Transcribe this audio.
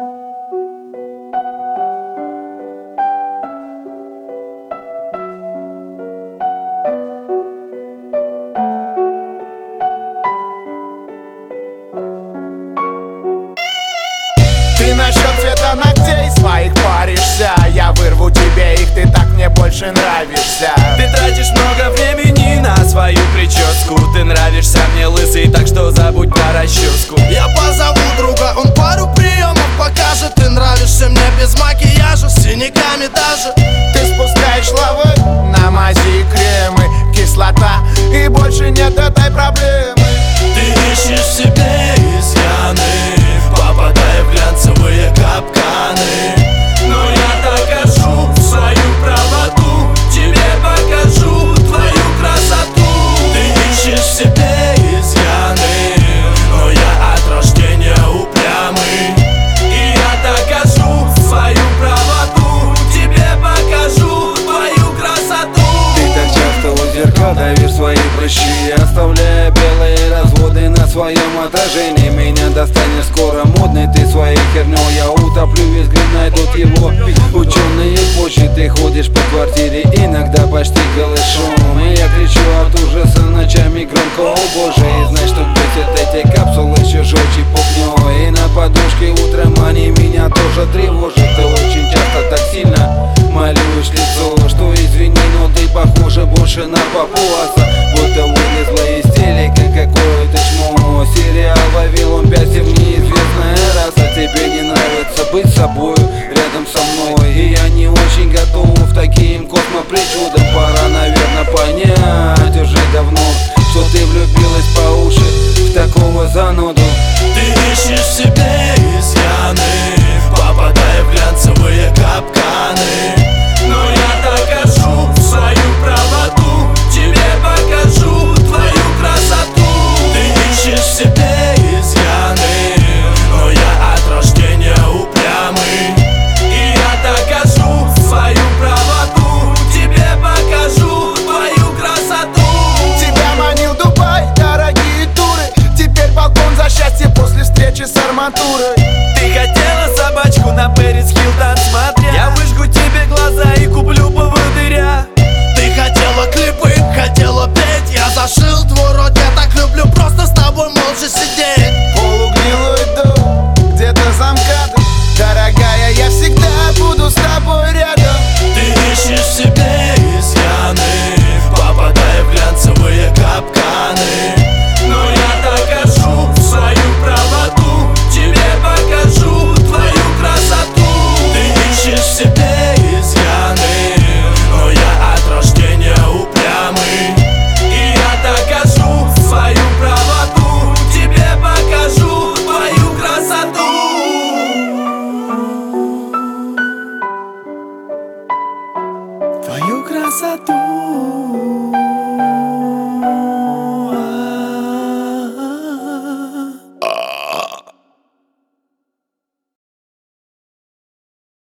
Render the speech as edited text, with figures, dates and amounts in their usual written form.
Ты насчет цвета ногтей своих паришься, я вырву тебе их, ты так мне больше нравишься. Ты тратишь много времени на свою прическу. Ты нравишься мне лысый, так что забудь про расческу. Я позову друга, он пару приемов покажет. Ты нравишься мне без макияжа, с синяками даже. Ты спускаешь лавы, намази кремы, кислота, и больше нет этой проблемы. Ты ищешь себе изъяны, попадая в глянцевые капканы. Но я докажу свою правоту, тебе покажу твою красоту. Ты ищешь себе изъяны, но я от рождения упрямый. И я докажу свою правоту, тебе покажу твою красоту. Ты так часто у зеркал давишь свои прыщи, оставляя белые разводы на своем отражении. Меня достанешь скоро модный, ты своей хернёй. Я утоплю, визгли найдут его ученые позже. Ты ходишь по квартире иногда почти голышом, и я кричу от ужаса ночами громко: о боже. И знай, что бесит эти капсулы еще жёлче пухнёй. И на подушке утром они меня тоже тревожат. Ты очень часто так сильно малюешь лицо, что извини, но ты похожа больше на папуаса, будто вылезла из телека какое-то чмо. Сериал «Вавилон 5» и неизвестная раса. Тебе не нравится быть собою рядом со мной, и я не очень готов к таким космопричудам. Пора, наверное, понять уже давно, что ты влюбилась по уши в такого зануду. Ты ищешь себе изъяны, попадая в глянцевые капканы. Но я докажу свою правоту, тебе покажу твою красоту. Ты ищешь себе изъяны, но я от рождения упрямый. И я докажу свою правоту, тебе покажу твою красоту. Тебя манил Дубай, дорогие туры, теперь балкон за счастье после встречи с арматурой. Ты хотела собачку на Пэрис Хилтон, смотря. Я выжгу тебе глаза и куплю поводыря. Ты хотела клипы, хотела петь, я зашил